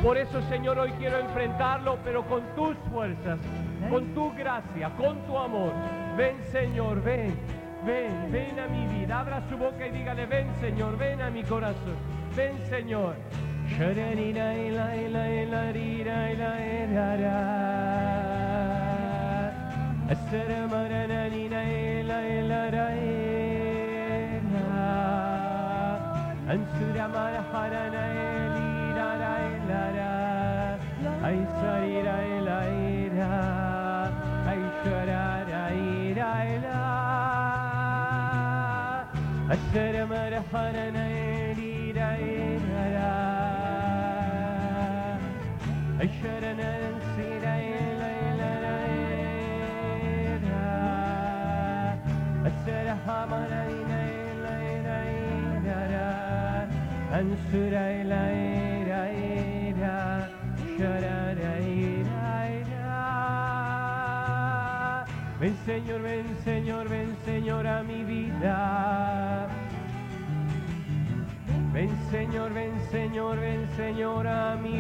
Por eso, Señor, hoy quiero enfrentarlo, pero con tus fuerzas, con tu gracia, con tu amor. Ven, Señor, ven, ven, ven a mi vida. Abra su boca y dígale, ven, Señor, ven a mi corazón. Ven, Señor. Ven, Señor, ven, Señor, ven, Señor, a mi vida. Ven, Señor, ven, Señor, ven, Señor, a mi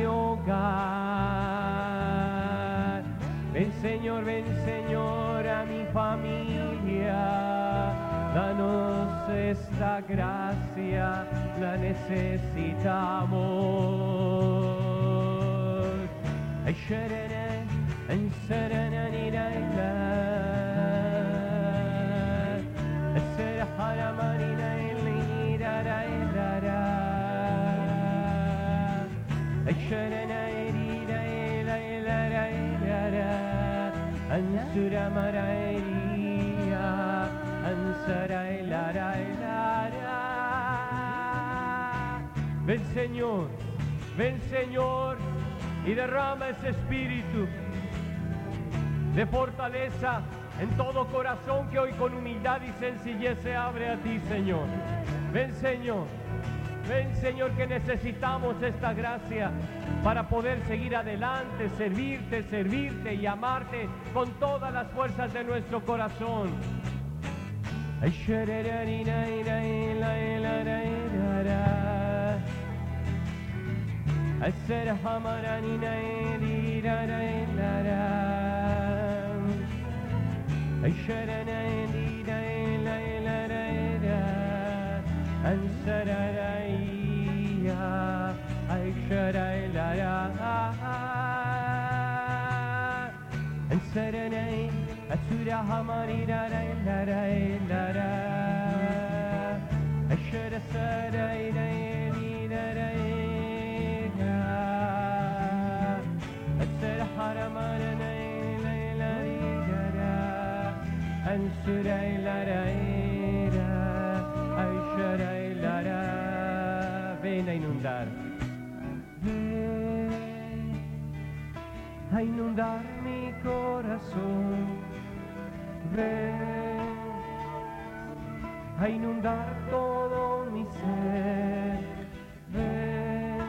hogar. Ven, Señor, a mi familia. Danos esta gracia, la necesitamos. Ay, sharana, ay, sarana, ni, la, la. Ay, sarahara, mani, la, li, la, la, la, la. Ay, sharana, eri, la, la, la, la, la, la. Ansura, mara, eria. Ven, Señor, y derrama ese espíritu de fortaleza en todo corazón que hoy con humildad y sencillez se abre a ti, Señor. Ven, Señor, que necesitamos esta gracia para poder seguir adelante, servirte y amarte con todas las fuerzas de nuestro corazón. Ay, sharararina, ira, ila, ila, ira, ira. Ay, sarahamarana, ira, ira, ira. Ay, sharana, ira, ila, ila, ira. Ay, sararaya. Ay, sharaylara. Ay, saranay. Asura hamarira la la la la la. Ashara sara ila ila la la. Asara haramara la la la la. Ansura ila la ila. Ashara ila la. Ven a inundar. Ven a inundar mi corazón. Ven a inundar todo mi ser. Ven,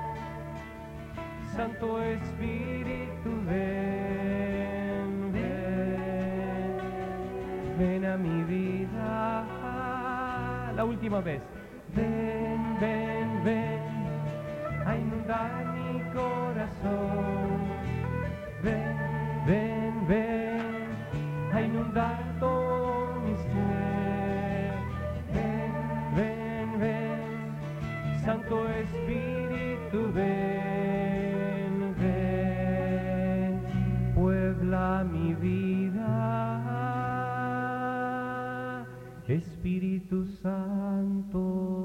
Santo Espíritu, ven, ven, ven a mi vida. La última vez. Ven, ven, ven a inundar mi corazón. Ven, ven, ven a inundar todo mi ser. Ven, ven, ven, Santo Espíritu, ven, ven, puebla mi vida. Espíritu Santo,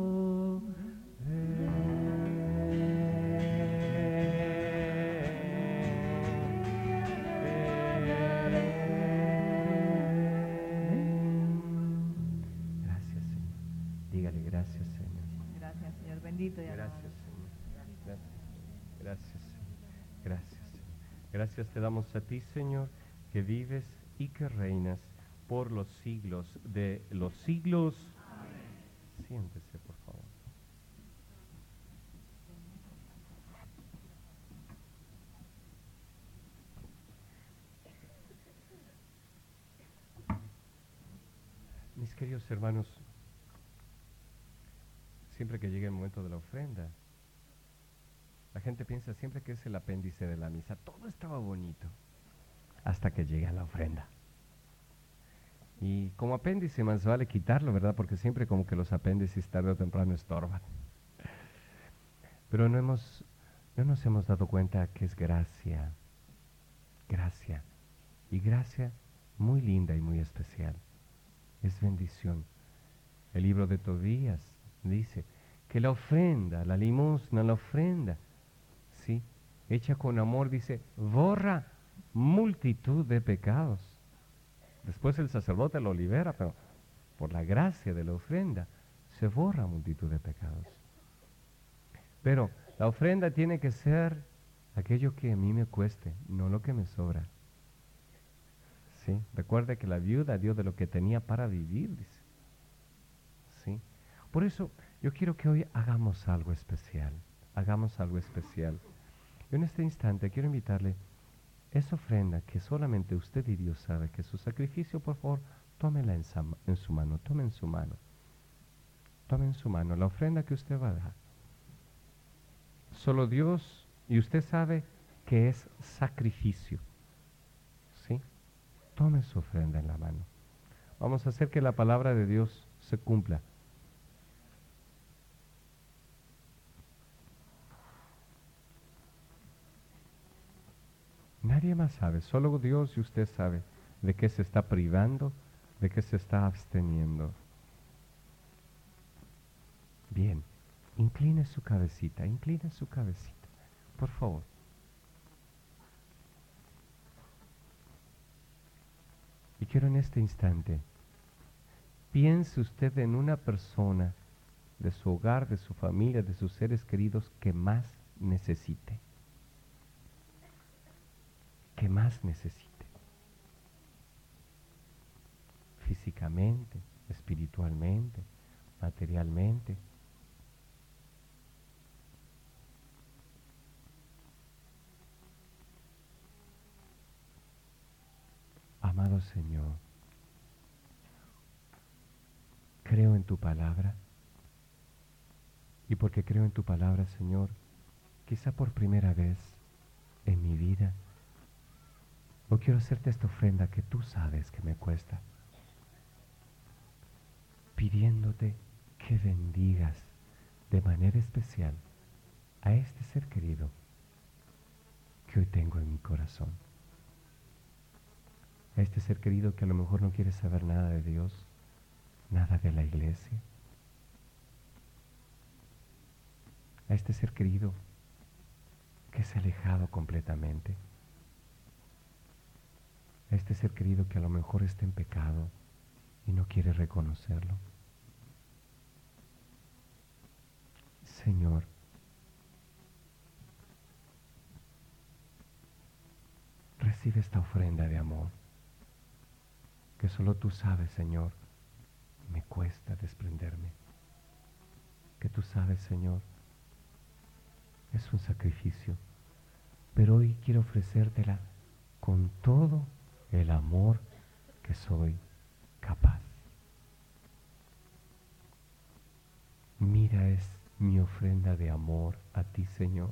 gracias, Señor. Gracias, Señor. Gracias, Señor. Gracias te damos a ti, Señor, que vives y que reinas por los siglos de los siglos. Amén. Siéntese, por favor. Mis queridos hermanos, siempre que llegue el momento de la ofrenda, la gente piensa siempre que es el apéndice de la misa. Todo estaba bonito hasta que llega la ofrenda. Y como apéndice más vale quitarlo, ¿verdad? Porque siempre como que los apéndices tarde o temprano estorban. Pero no nos hemos dado cuenta que es gracia. Gracia. Y gracia muy linda y muy especial. Es bendición. El libro de Tobías dice que la ofrenda, la limosna, la ofrenda, ¿sí?, hecha con amor, dice, borra multitud de pecados. Después el sacerdote lo libera, pero por la gracia de la ofrenda se borra multitud de pecados. Pero la ofrenda tiene que ser aquello que a mí me cueste, no lo que me sobra. ¿Sí? Recuerde que la viuda dio de lo que tenía para vivir, dice. ¿Sí? Por eso yo quiero que hoy hagamos algo especial. Hagamos algo especial. Yo en este instante quiero invitarle esa ofrenda que solamente usted y Dios sabe que es su sacrificio. Por favor, tómela en su mano, tome en su mano. Tome en su mano la ofrenda que usted va a dar. Solo Dios y usted sabe que es sacrificio. ¿Sí? Tome su ofrenda en la mano. Vamos a hacer que la palabra de Dios se cumpla. Nadie más sabe, solo Dios y usted sabe de qué se está privando, de qué se está absteniendo. Bien, incline su cabecita, por favor. Y quiero en este instante, piense usted en una persona de su hogar, de su familia, de sus seres queridos que más necesite. Que más necesite. Físicamente, espiritualmente, materialmente. Amado Señor, creo en tu palabra, y porque creo en tu palabra, Señor, quizá por primera vez en mi vida, hoy quiero hacerte esta ofrenda que tú sabes que me cuesta, pidiéndote que bendigas de manera especial a este ser querido que hoy tengo en mi corazón. A este ser querido que a lo mejor no quiere saber nada de Dios, nada de la iglesia. A este ser querido que se ha alejado completamente. A este ser querido que a lo mejor está en pecado y no quiere reconocerlo. Señor, recibe esta ofrenda de amor, que solo tú sabes, Señor, me cuesta desprenderme. Que tú sabes, Señor, es un sacrificio, pero hoy quiero ofrecértela con todo el amor que soy capaz. Mira, es mi ofrenda de amor a ti, Señor,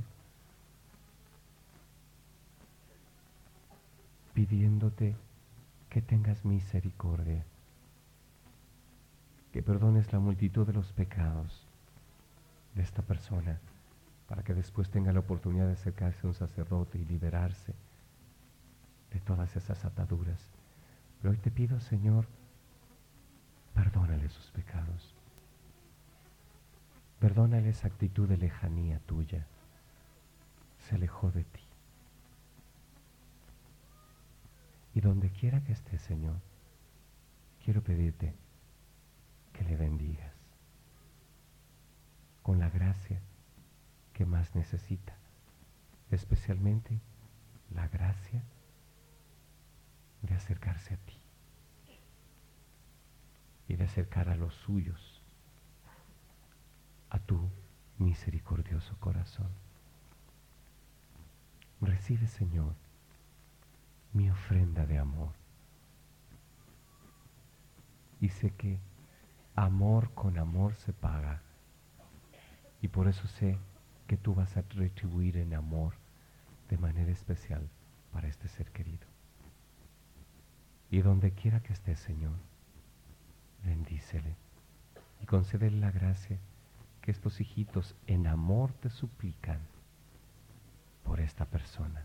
pidiéndote que tengas misericordia, que perdones la multitud de los pecados de esta persona, para que después tenga la oportunidad de acercarse a un sacerdote y liberarse de todas esas ataduras. Pero hoy te pido, Señor, perdónale sus pecados. Perdónale esa actitud de lejanía tuya. Se alejó de ti. Y donde quiera que esté, Señor, quiero pedirte que le bendigas con la gracia que más necesita, especialmente la gracia de acercarse a ti y de acercar a los suyos a tu misericordioso corazón. Recibe, Señor, mi ofrenda de amor. Y sé que amor con amor se paga. Y por eso sé que tú vas a retribuir en amor de manera especial para este ser querido. Y donde quiera que esté, Señor, bendícele y concédele la gracia que estos hijitos en amor te suplican por esta persona.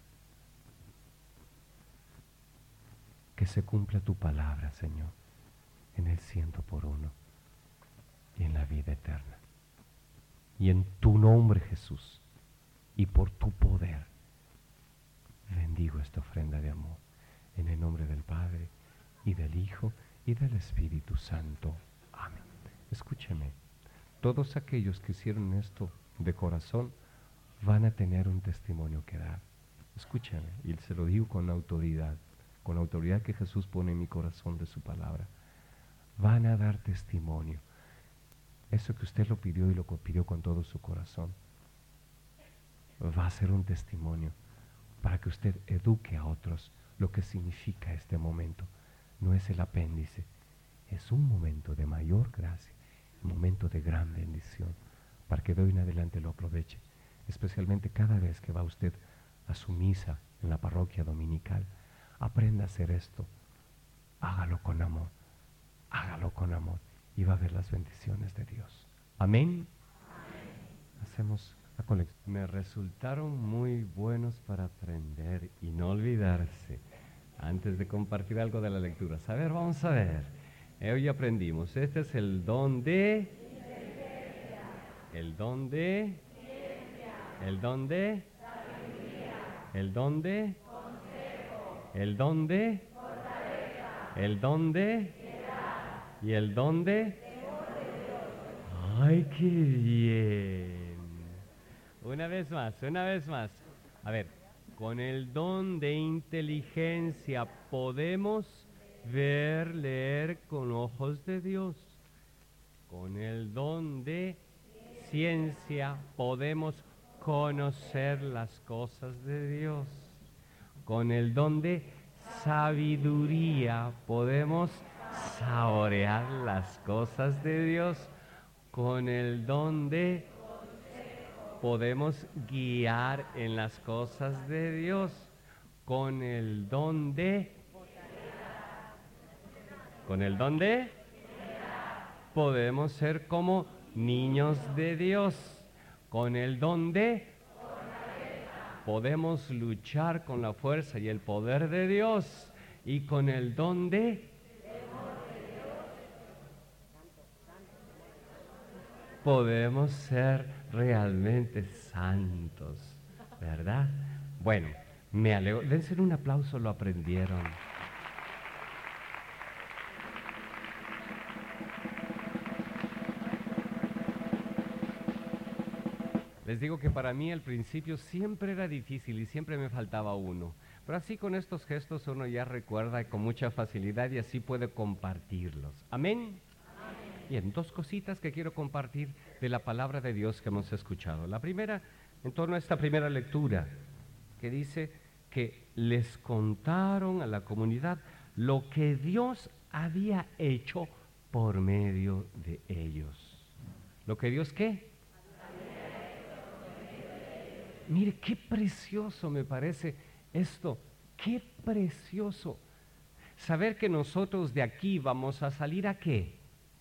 Que se cumpla tu palabra, Señor, en el 100 por 1 y en la vida eterna. Y en tu nombre, Jesús, y por tu poder, bendigo esta ofrenda de amor. En el nombre del Padre, y del Hijo, y del Espíritu Santo. Amén. Escúcheme, todos aquellos que hicieron esto de corazón van a tener un testimonio que dar. Escúcheme, y se lo digo con la autoridad que Jesús pone en mi corazón de su palabra. Van a dar testimonio. Eso que usted lo pidió y lo pidió con todo su corazón, va a ser un testimonio para que usted eduque a otros lo que significa este momento. No es el apéndice, es un momento de mayor gracia, un momento de gran bendición, para que de hoy en adelante lo aproveche, especialmente cada vez que va usted a su misa en la parroquia dominical. Aprenda a hacer esto, hágalo con amor, y va a ver las bendiciones de Dios. Amén. Hacemos la colección. Me resultaron muy buenos para aprender y no olvidarse antes de compartir algo de la lectura. A ver, vamos a ver. Hoy aprendimos, este es el don de... El don de... El don de... El don de... El don de... El don de... Y el don de... ¡Ay, qué bien! Una vez más. A ver, con el don de inteligencia podemos ver, leer con ojos de Dios. Con el don de ciencia podemos conocer las cosas de Dios. Con el don de sabiduría podemos saborear las cosas de Dios. Con el don de podemos guiar en las cosas de Dios. Con el don de podemos ser como niños de Dios. Con el don de podemos luchar con la fuerza y el poder de Dios. Y con el don de podemos ser realmente santos, ¿verdad? Bueno, me alegro. Dense un aplauso, lo aprendieron. Les digo que para mí al principio siempre era difícil y siempre me faltaba uno. Pero así con estos gestos uno ya recuerda con mucha facilidad y así puede compartirlos. Amén. Bien, dos cositas que quiero compartir de la palabra de Dios que hemos escuchado. La primera, en torno a esta primera lectura, que dice que les contaron a la comunidad lo que Dios había hecho por medio de ellos. ¿Lo que Dios qué? Mire, qué precioso me parece esto, qué precioso. Saber que nosotros de aquí vamos a salir ¿a qué?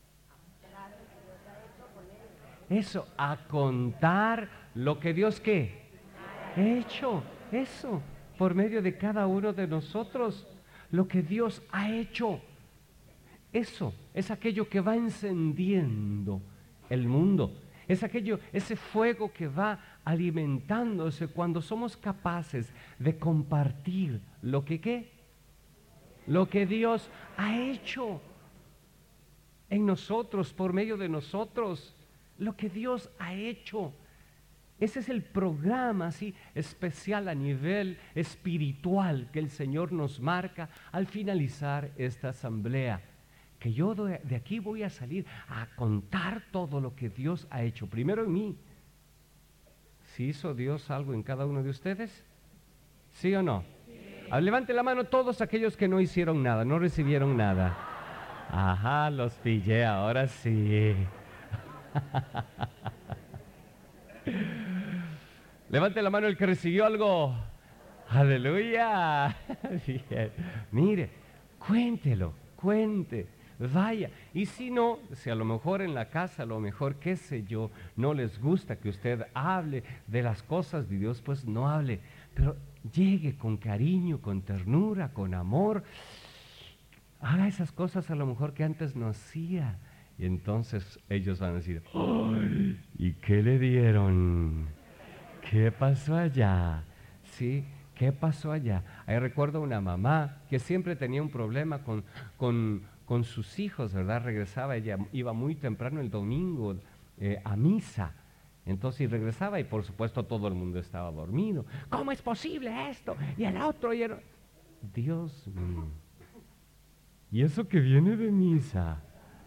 Eso, a contar lo que Dios ¿qué? Ha hecho, eso, por medio de cada uno de nosotros, lo que Dios ha hecho. Eso es aquello que va encendiendo el mundo, es aquello, ese fuego que va alimentándose cuando somos capaces de compartir lo que ¿qué? Lo que Dios ha hecho en nosotros, por medio de nosotros. Lo que Dios ha hecho. Ese es el programa así especial a nivel espiritual que el Señor nos marca al finalizar esta asamblea. Que yo de aquí voy a salir a contar todo lo que Dios ha hecho. Primero en mí. ¿Sí hizo Dios algo en cada uno de ustedes? ¿Sí o no? Sí. Levante la mano todos aquellos que no hicieron nada, no recibieron nada. Ajá, los pillé, ahora sí. Levante la mano el que recibió algo. ¡Aleluya! Bien. Mire, cuéntelo, cuente, vaya. Y si no, si a lo mejor en la casa, a lo mejor, qué sé yo, no les gusta que usted hable de las cosas de Dios, pues no hable. Pero llegue con cariño, con ternura, con amor. Haga esas cosas a lo mejor que antes no hacía. Y entonces ellos van a decir, ¡ay! ¿Y qué le dieron? ¿Qué pasó allá? ¿Sí? ¿Qué pasó allá? Ahí recuerdo una mamá que siempre tenía un problema con sus hijos, ¿verdad? Regresaba, ella iba muy temprano el domingo a misa. Entonces y regresaba y por supuesto todo el mundo estaba dormido. ¿Cómo es posible esto? Y el otro, y el... Dios mío. ¿Y eso que viene de misa?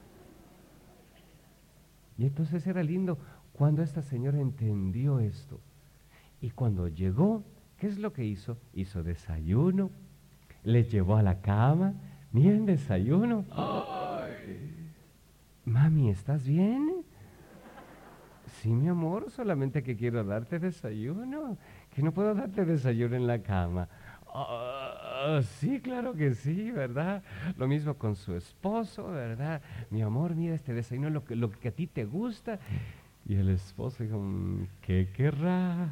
Y entonces era lindo cuando esta señora entendió esto. Y cuando llegó, ¿qué es lo que hizo? Hizo desayuno, les llevó a la cama. Miren, desayuno. ¡Ay! Mami, ¿estás bien? Sí, mi amor, solamente que quiero darte desayuno. Que no puedo darte desayuno en la cama. Sí, claro que sí, ¿verdad? Lo mismo con su esposo, ¿verdad? Mi amor, mira, este desayuno es lo que a ti te gusta. Y el esposo dijo, ¿qué querrá?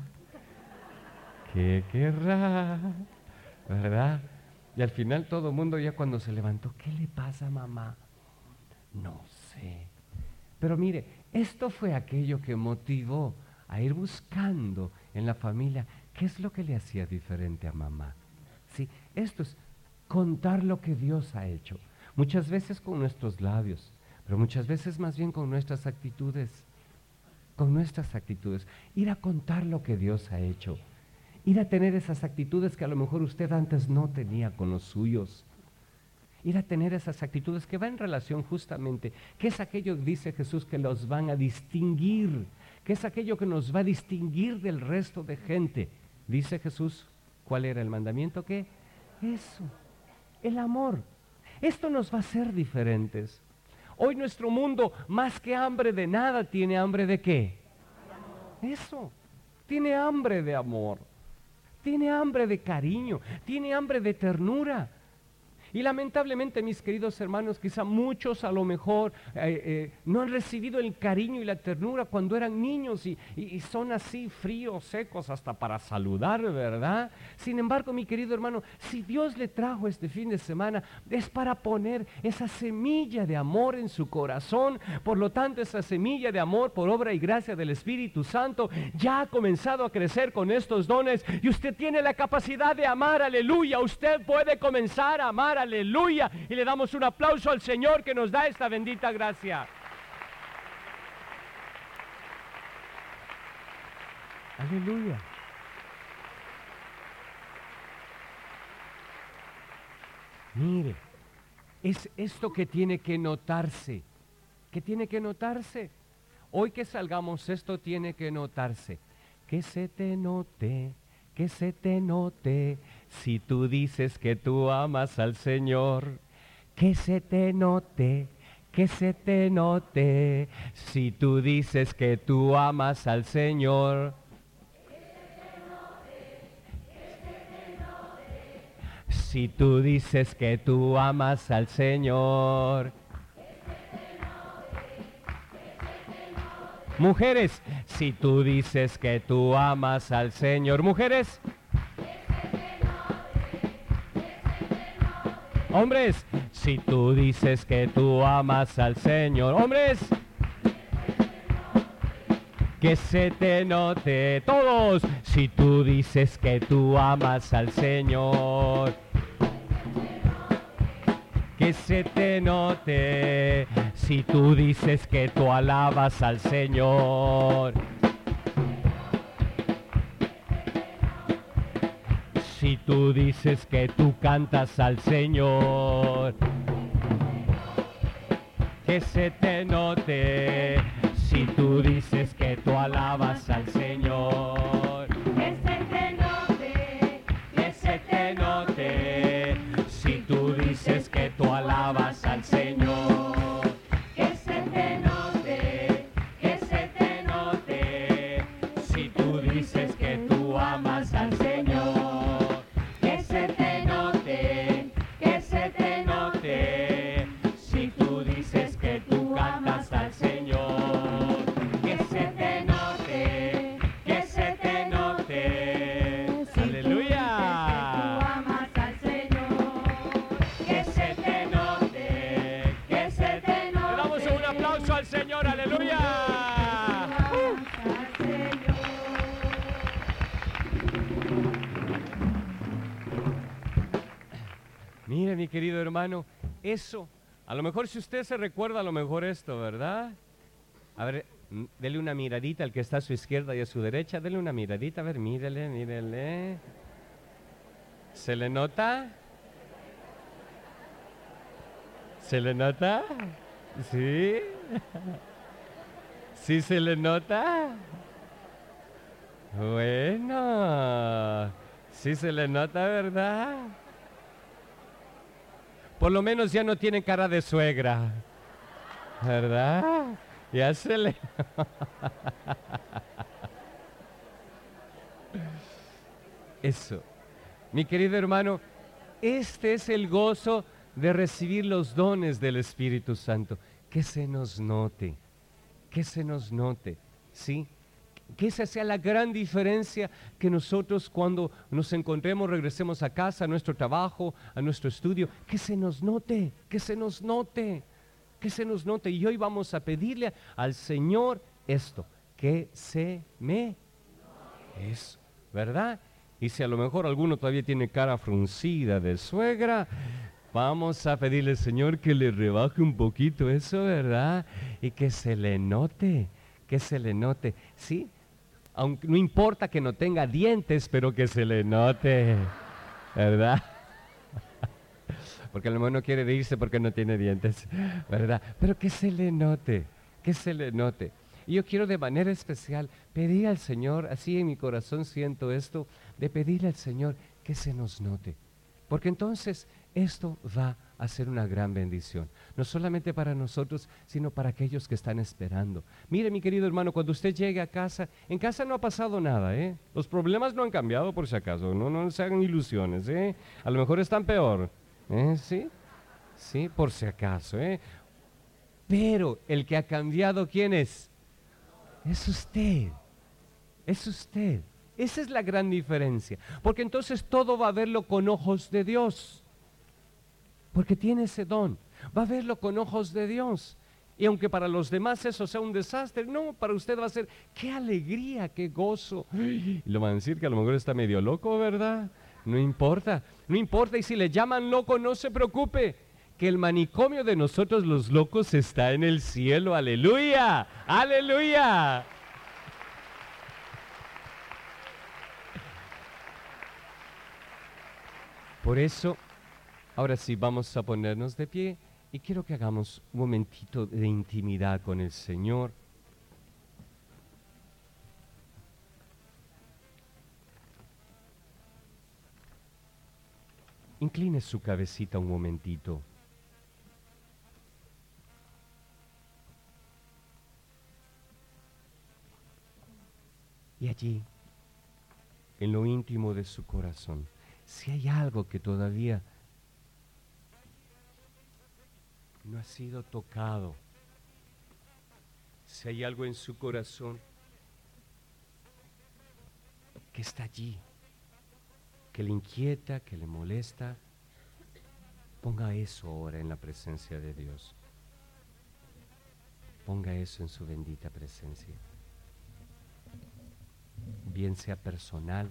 ¿Qué querrá? ¿Verdad? Y al final todo el mundo ya cuando se levantó, ¿qué le pasa, mamá? No sé. Pero mire, esto fue aquello que motivó a ir buscando en la familia qué es lo que le hacía diferente a mamá. Sí, esto es contar lo que Dios ha hecho. Muchas veces con nuestros labios, pero muchas veces más bien con nuestras actitudes. Con nuestras actitudes. Ir a contar lo que Dios ha hecho. Ir a tener esas actitudes que a lo mejor usted antes no tenía con los suyos. Ir a tener esas actitudes que van en relación justamente, que es aquello, dice Jesús, que los van a distinguir, que es aquello que nos va a distinguir del resto de gente. Dice Jesús, ¿cuál era el mandamiento? ¿Qué? Eso, el amor. Esto nos va a hacer diferentes. Hoy nuestro mundo, más que hambre de nada, tiene hambre de ¿qué? Eso, tiene hambre de amor. Tiene hambre de cariño, tiene hambre de ternura. Y lamentablemente, mis queridos hermanos, quizá muchos a lo mejor no han recibido el cariño y la ternura cuando eran niños y son así fríos, secos hasta para saludar, ¿verdad? Sin embargo, mi querido hermano, si Dios le trajo este fin de semana, es para poner esa semilla de amor en su corazón. Por lo tanto, esa semilla de amor por obra y gracia del Espíritu Santo ya ha comenzado a crecer con estos dones y usted tiene la capacidad de amar, aleluya. Usted puede comenzar a amar, aleluya, y le damos un aplauso al Señor que nos da esta bendita gracia. Aleluya. Mire, es esto que tiene que notarse, que tiene que notarse. Hoy que salgamos, esto tiene que notarse, que se te note. Que se te note, si tú dices que tú amas al Señor, que se te note, que se te note, si tú dices que tú amas al Señor. Si tú dices que tú amas al Señor. Mujeres, si tú dices que tú amas al Señor. Mujeres. Hombres, si tú dices que tú amas al Señor. Hombres. Que se te note. Todos, si tú dices que tú amas al Señor. Que se te note, si tú dices que tú alabas al Señor. Si tú dices que tú cantas al Señor. Que se te note, si tú dices que tú alabas al Señor. Que se te note, que se te note, si tú dices que tú alabas al Señor. Que se te note, si tú dices que Mire, mi querido hermano, eso, a lo mejor si usted se recuerda, a lo mejor esto, ¿verdad? A ver, dele una miradita al que está a su izquierda y a su derecha, dele una miradita, a ver, mírele, mírele. ¿Se le nota? ¿Se le nota? ¿Sí? ¿Sí se le nota? Bueno, sí se le nota, ¿verdad? Por lo menos ya no tiene cara de suegra, ¿verdad? Ya se le... Eso. Mi querido hermano, este es el gozo de recibir los dones del Espíritu Santo. Que se nos note, ¿sí? Que esa sea la gran diferencia, que nosotros cuando nos encontremos, regresemos a casa, a nuestro trabajo, a nuestro estudio, que se nos note, que se nos note. Y hoy vamos a pedirle al Señor esto, que se me... Eso, ¿verdad? Y si a lo mejor alguno todavía tiene cara fruncida de suegra, vamos a pedirle al Señor que le rebaje un poquito eso, ¿verdad? Y que se le note, ¿sí? Aunque no importa que no tenga dientes, pero que se le note, ¿verdad? Porque a lo mejor no quiere reírse porque no tiene dientes, ¿verdad? Pero que se le note. Y yo quiero de manera especial pedir al Señor, así en mi corazón siento esto, de pedirle al Señor que se nos note. Porque entonces esto va a ser una gran bendición, no solamente para nosotros, sino para aquellos que están esperando. Mire, mi querido hermano, cuando usted llegue a casa, en casa no ha pasado nada, ¿eh? Los problemas no han cambiado por si acaso, no se hagan ilusiones, ¿eh? A lo mejor están peor, ¿sí? Sí, por si acaso, ¿eh? Pero el que ha cambiado, ¿quién es? Es usted. Esa es la gran diferencia. Porque entonces todo va a verlo con ojos de Dios. Porque tiene ese don. Va a verlo con ojos de Dios. Y aunque para los demás eso sea un desastre, no, para usted va a ser, qué alegría, qué gozo. Y lo van a decir que a lo mejor está medio loco, ¿verdad? No importa. Y si le llaman loco, no se preocupe, que el manicomio de nosotros los locos está en el cielo. ¡Aleluya! ¡Aleluya! Por eso, ahora sí vamos a ponernos de pie y quiero que hagamos un momentito de intimidad con el Señor. Incline su cabecita un momentito. Y allí, en lo íntimo de su corazón, si hay algo que todavía no ha sido tocado, si hay algo en su corazón que está allí, que le inquieta, que le molesta, ponga eso ahora en la presencia de Dios. Ponga eso en su bendita presencia. Bien sea personal,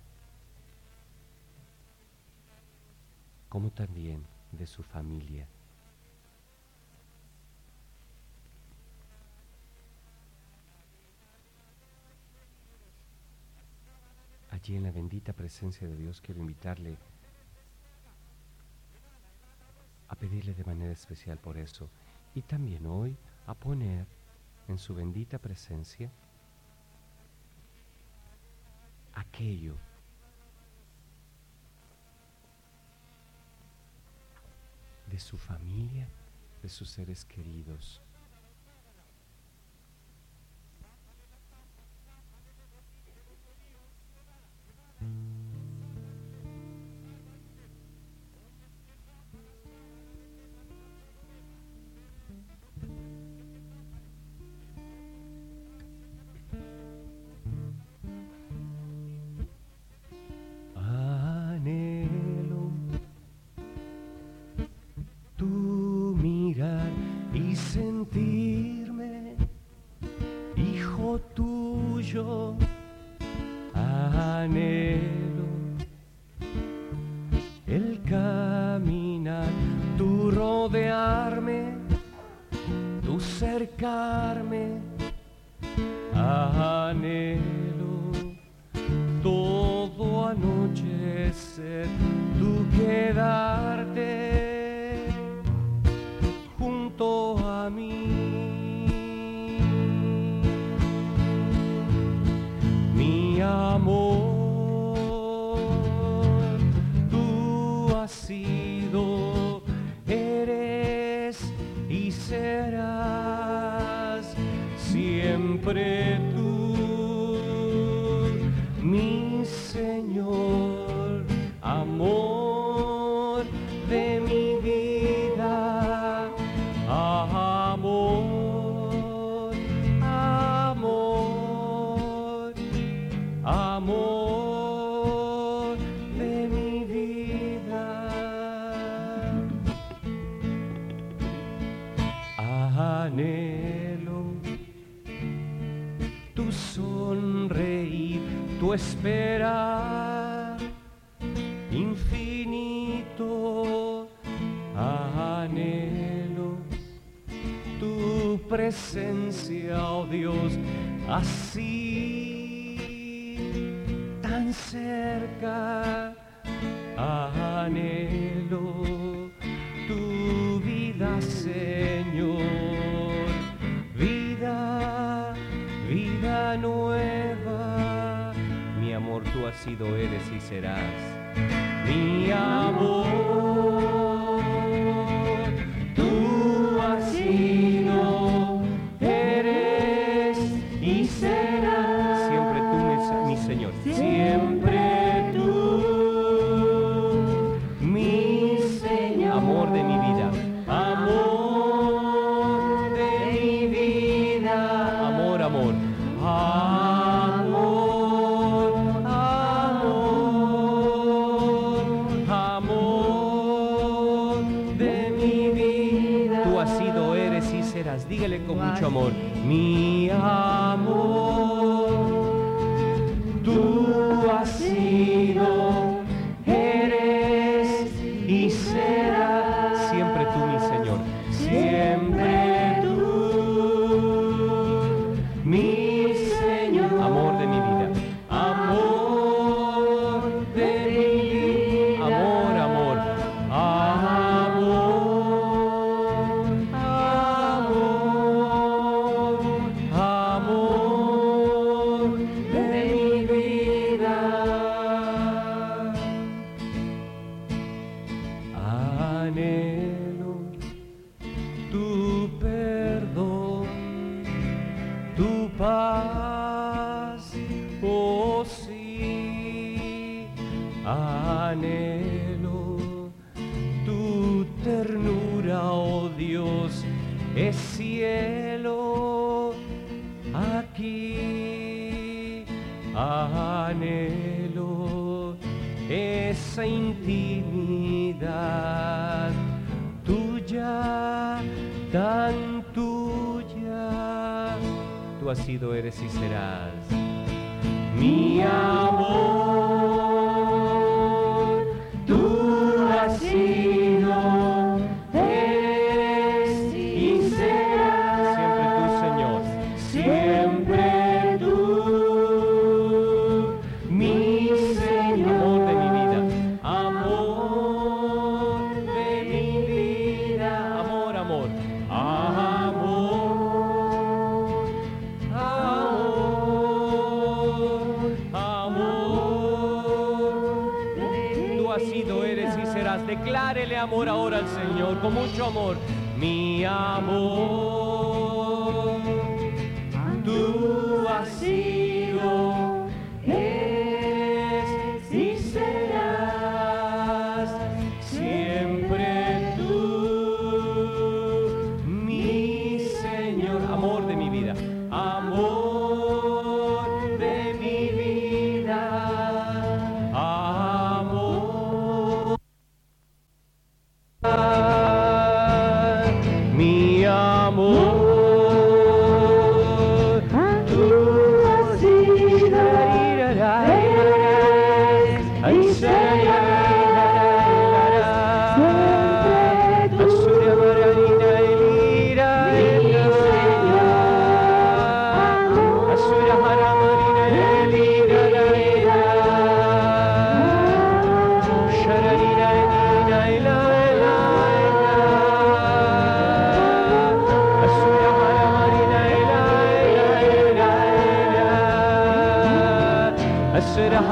como también de su familia. Allí en la bendita presencia de Dios quiero invitarle a pedirle de manera especial por eso. Y también hoy a poner en su bendita presencia aquello de su familia, de sus seres queridos. Anhelo tu mirar y sentir marcharme, anhelo todo anochecer, tú quedarte junto a mí. Mi amor, tú has sido, eres y serás siempre tú, mi Señor, amor de mi vida, amor, amor, amor de mi vida. Anhelo tu sonreír, tu esperar infinito. Anhelo tu presencia, oh Dios, así tan cerca. Anhelo tu vida, Señor, vida, vida nueva. Mi amor, tú has sido, eres y serás. Mi amor, tú has sido, eres y serás. Siempre tú, mi Señor, siempre tú, mi Señor, amor de mi vida, amor de mi vida, amor, amor, amor, amor, amor de mi vida. Tú has sido, eres y serás. Dígale con mucho amor, mi amor, tú has sido, eres y serás siempre tú, mi Señor, siempre tú, mi Señor, amor de mi vida, amor de mi vida, amor, amor, amor, amor, amor de mi vida. Anhelo tu perdón, tu paz, oh sí. Anhelo tu ternura, oh Dios, es cielo aquí. Anhelo esa intimidad tuya, tan tuya. Tú has sido, eres y serás. Mi amor, tú has sido, eres y serás. Siempre tú, Señor, siempre tú, mi Señor, amor de mi vida, amor de mi vida, amor, amor, amor, tú has sido, eres y serás. Declárele amor ahora al Señor con mucho amor. Mi amor, tú has sido, eres y serás siempre tú, mi Señor, amor de mi vida, amor de mi vida, amor. Mi amor, tú has sido, eres y serás.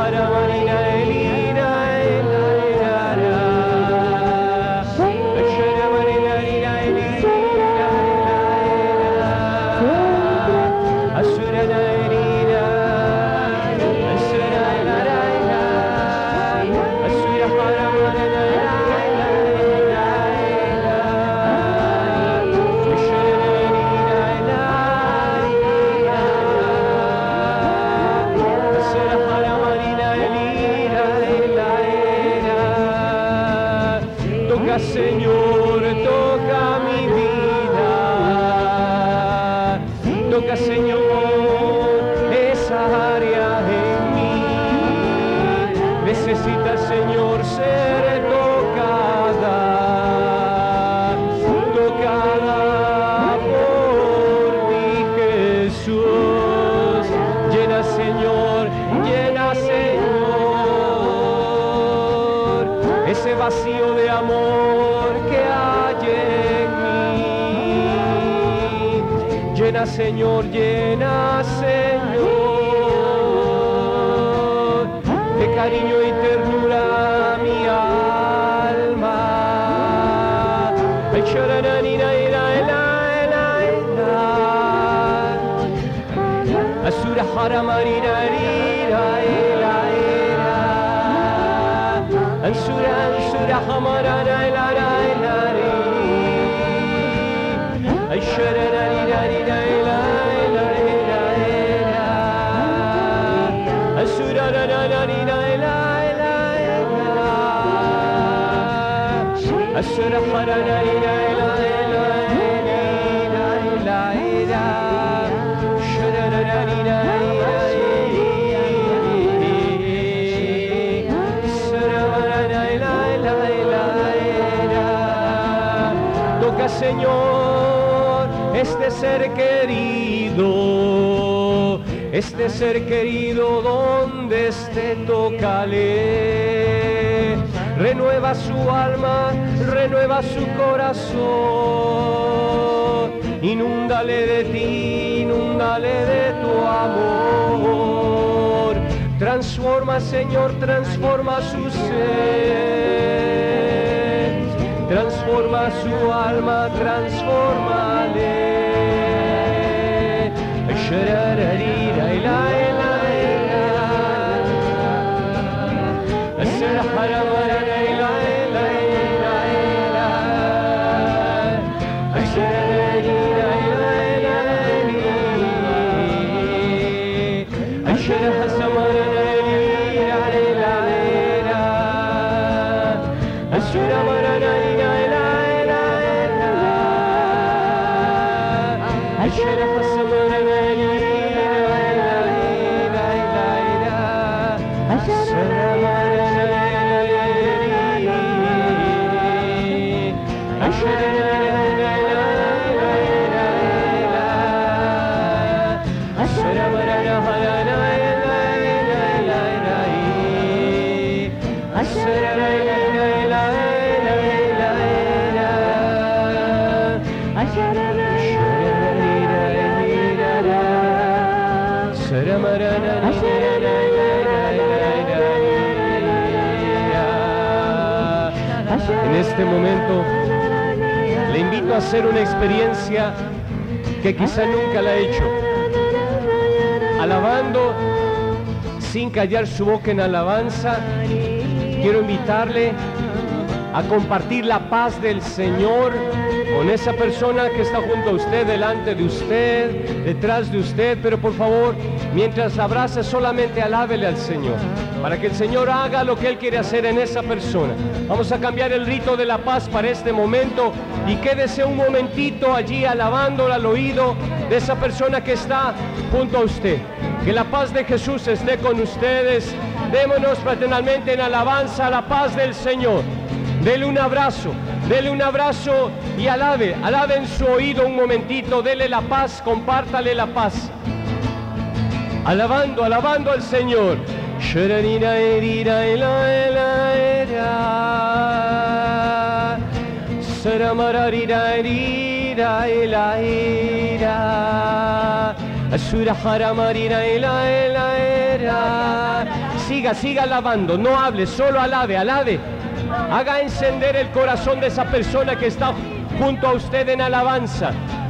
Señor, toca mi vida, toca, Señor, esa área en mí. Necesita, Señor, ser tocada, tocada por ti, Jesús. Llena, Señor, ese vacío de amor que hay en mí. Llena, Señor, de cariño y ternura mi alma. Asura hara marina Ansura hamara la la la la Ashara la la la la la la Asura la la la la la Asura hara la la la Señor, este ser querido donde esté, tócale, renueva su alma, renueva su corazón, inúndale de ti, inúndale de tu amor, transforma, Señor, transforma su ser, transforma su alma, transfórmale. En este momento le invito a hacer una experiencia que quizá nunca la ha hecho, alabando sin callar su boca en alabanza. Quiero invitarle a compartir la paz del Señor con esa persona que está junto a usted, delante de usted, detrás de usted, pero por favor, mientras abraza, solamente alábele al Señor, para que el Señor haga lo que Él quiere hacer en esa persona. Vamos a cambiar el rito de la paz para este momento y quédese un momentito allí alabándole al oído de esa persona que está junto a usted. Que la paz de Jesús esté con ustedes. Démonos fraternalmente en alabanza a la paz del Señor. Dele un abrazo y alabe en su oído un momentito, dele la paz, compártale la paz. Alabando al Señor. siga alabando, no hable, solo alabe. Haga encender el corazón de esa persona que está junto a usted en alabanza.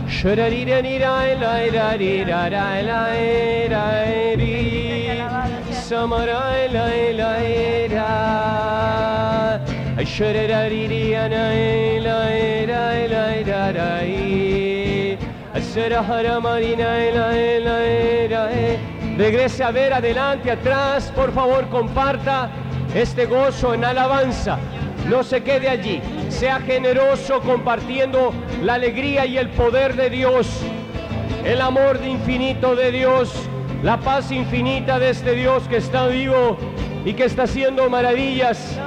Regrese a ver adelante, atrás, por favor, comparta este gozo en alabanza. No se quede allí, sea generoso compartiendo la alegría y el poder de Dios, el amor infinito de Dios, la paz infinita de este Dios que está vivo y que está haciendo maravillas.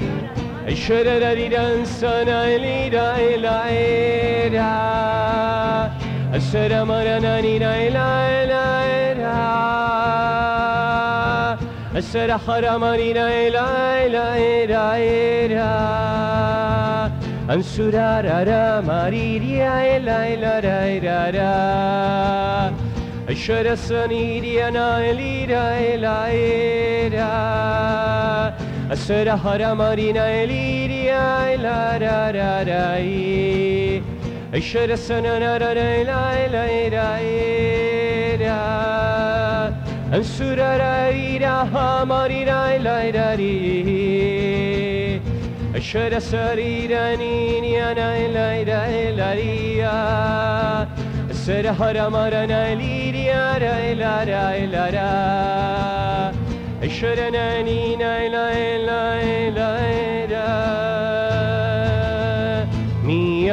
Mi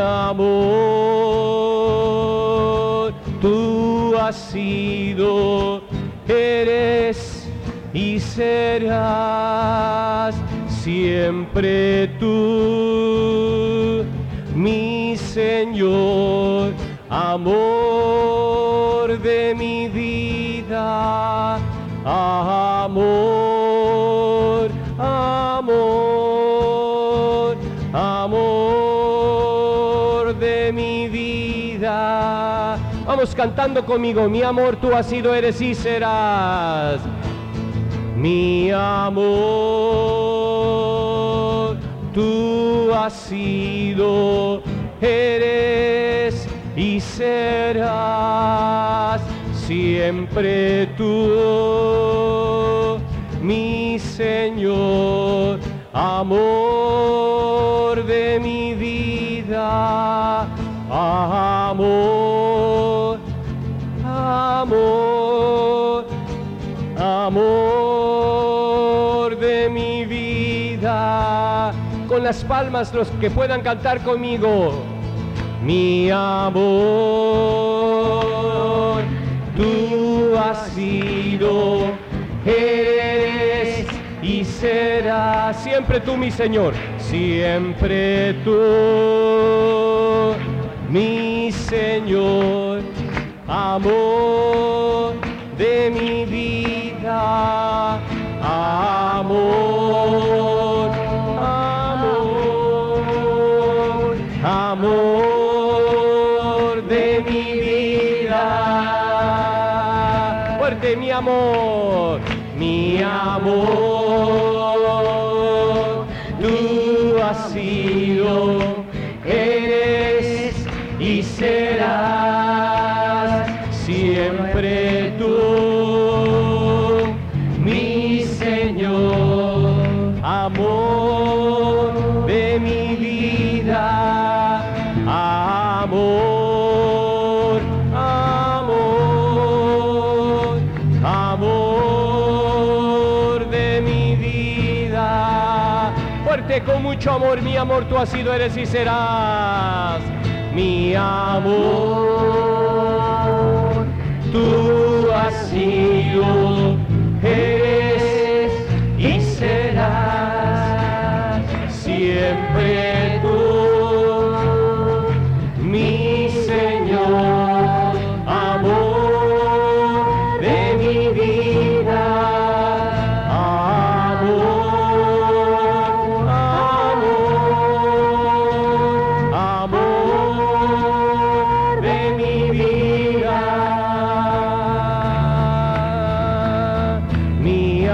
amor, tú has sido, eres y serás siempre tú, mi Señor, amor de mi vida, amor, amor, amor de mi vida. Vamos cantando conmigo. Mi amor, tú has sido, eres y serás. Mi amor, tú has sido, eres y serás siempre tú, mi Señor, amor de mi vida, amor, amor, amor de mi vida. Con las palmas los que puedan cantar conmigo. Mi amor, tú has sido, eres y serás siempre tú, mi Señor, siempre tú, mi Señor, amor de mi vida, amor, amor, amor de mi vida. Fuerte, mi amor, mi amor, tú has sido, eres y serás siempre tú, mi Señor, amor de mi vida, amor, amor, amor de mi vida. Fuerte, con mucho amor, mi amor, tú has sido, eres y serás. Mi amor, tú has sido, eres y serás siempre tú, mi Señor, amor de mi vida, amor, amor, amor de mi vida, mi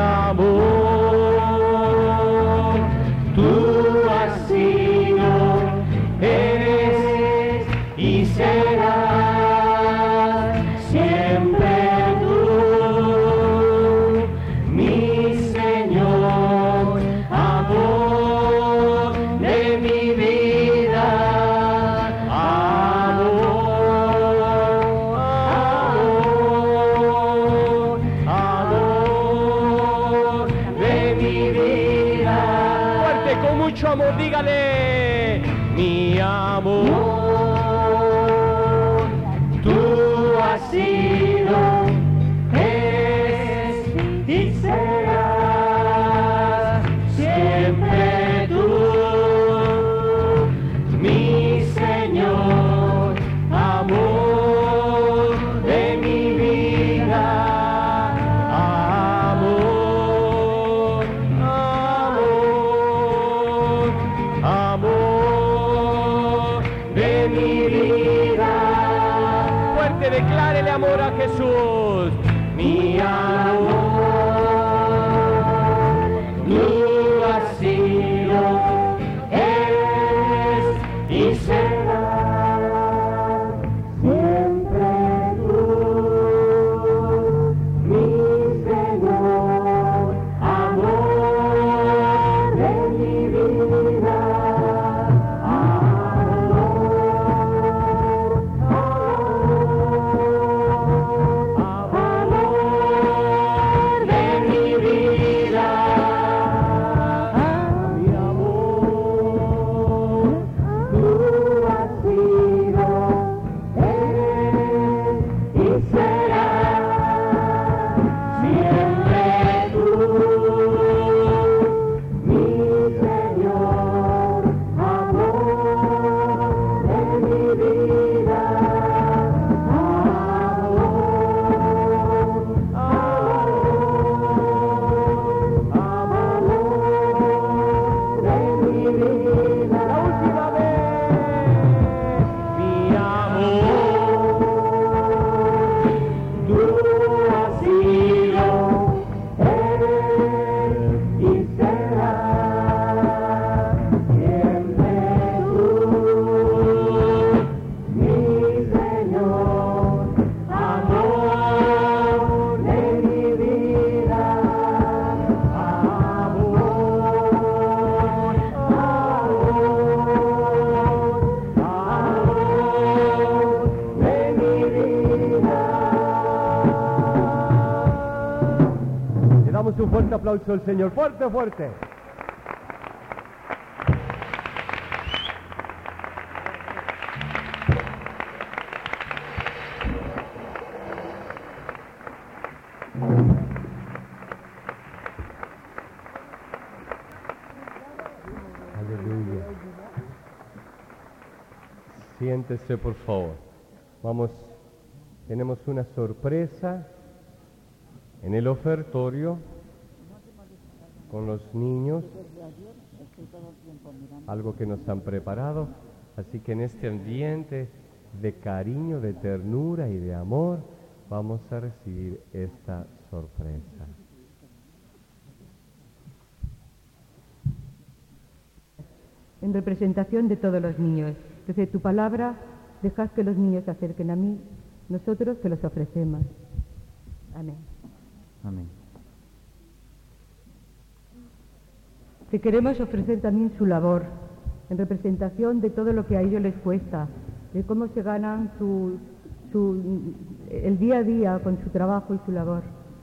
fuerte, con mucho amor, dígale: mi amor, tú has sido, es y serás siempre tú, mi Señor, amor de mi vida, amor, amor, amor de mi vida. Fuerte, declárele amor a Jesús. Mi amor, tú has sido, eres y serás siempre tú, mi Señor, amor de mi vida, amor de mi vida, mi amor, tú has sido, eres y serás siempre tú, mi Señor, amor de mi vida, amor de mi vida. La última vez, mi amor, tú has sido, eres y serás siempre tú, mi Señor, amor de mi vida, amor, amor de mi vida. Le damos un fuerte aplauso al Señor, fuerte, fuerte. Aleluya. Siéntese, por favor. Vamos, tenemos una sorpresa en el ofertorio con los niños, algo que nos han preparado. Así que en este ambiente de cariño, de ternura y de amor, vamos a recibir esta sorpresa. En representación de todos los niños. Desde tu palabra, dejad que los niños se acerquen a mí, nosotros se los ofrecemos. Amén. Amén. Te queremos ofrecer también su labor, en representación de todo lo que a ellos les cuesta, de cómo se ganan el día a día con su trabajo y su labor.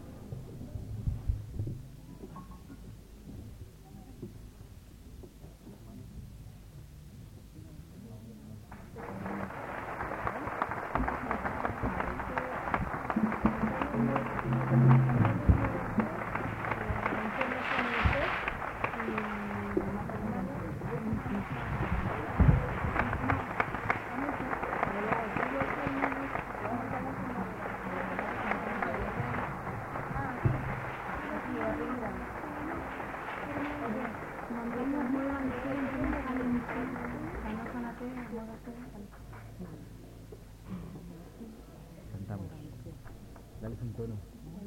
Cantamos. Dale un tono.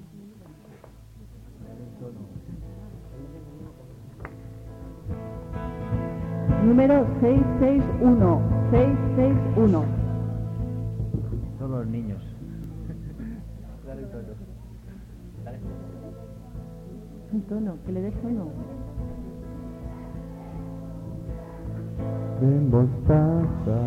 Dale un tono. Número 661. 661. Todos los niños. Dale un tono. Dale. Un tono, que le des tono. En voz baja.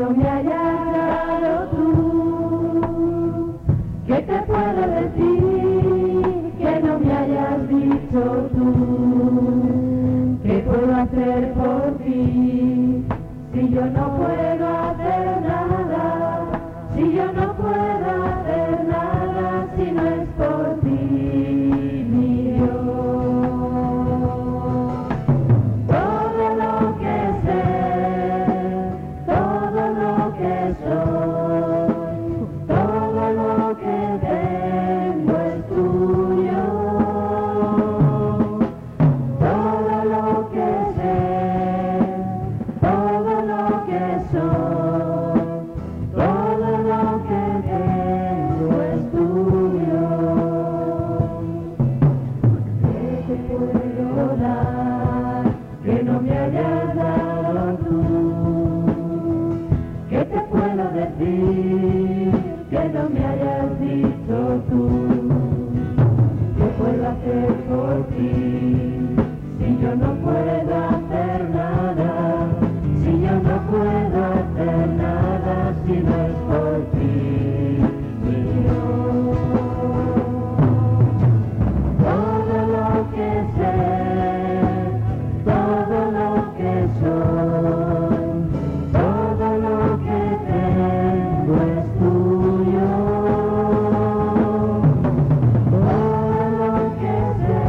no me hayas dado tú. ¿Qué te puedo decir que no me hayas dicho tú? ¿Qué puedo hacer por ti si yo no puedo hacer nada? Si yo no puedo hacer nada si no es por ti, mi Dios. Todo lo que sé, todo lo que soy, todo lo que tengo es tuyo. Todo lo que sé, todo lo que soy, todo lo que tengo es tuyo. ¿Qué te puedo dar que no me hayas dado tú? ¿Qué te puedo decir que no me hayas dicho tú? ¿Qué puedo hacer por ti si yo no puedo hacer nada? Si yo no puedo hacer nada si no es por ti, mi Dios. Todo lo que sé, todo lo que soy, todo lo que tengo es tuyo. Todo lo que sé,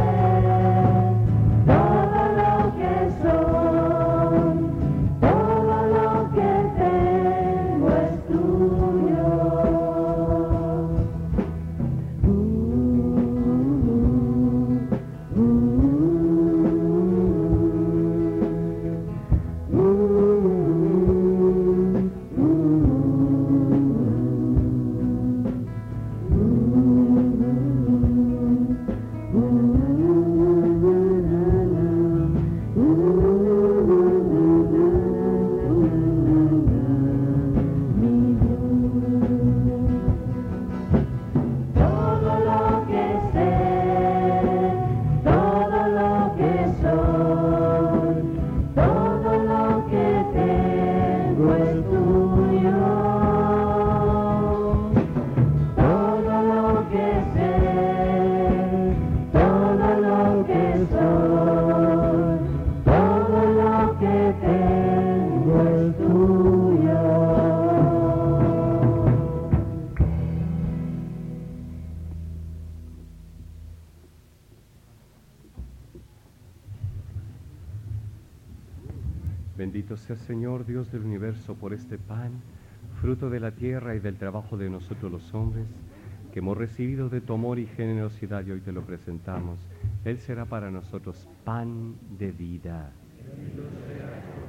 todo lo que soy, todo lo que tengo es tuyo. Todo lo que sé, todo lo que soy, todo lo que tengo es tuyo. Todo lo que sé, todo lo que soy, todo lo que tengo es tuyo. Bendito sea Señor, Dios del universo, por este pan, fruto de la tierra y del trabajo de nosotros los hombres, que hemos recibido de tu amor y generosidad y hoy te lo presentamos. Él será para nosotros pan de vida. Bendito seas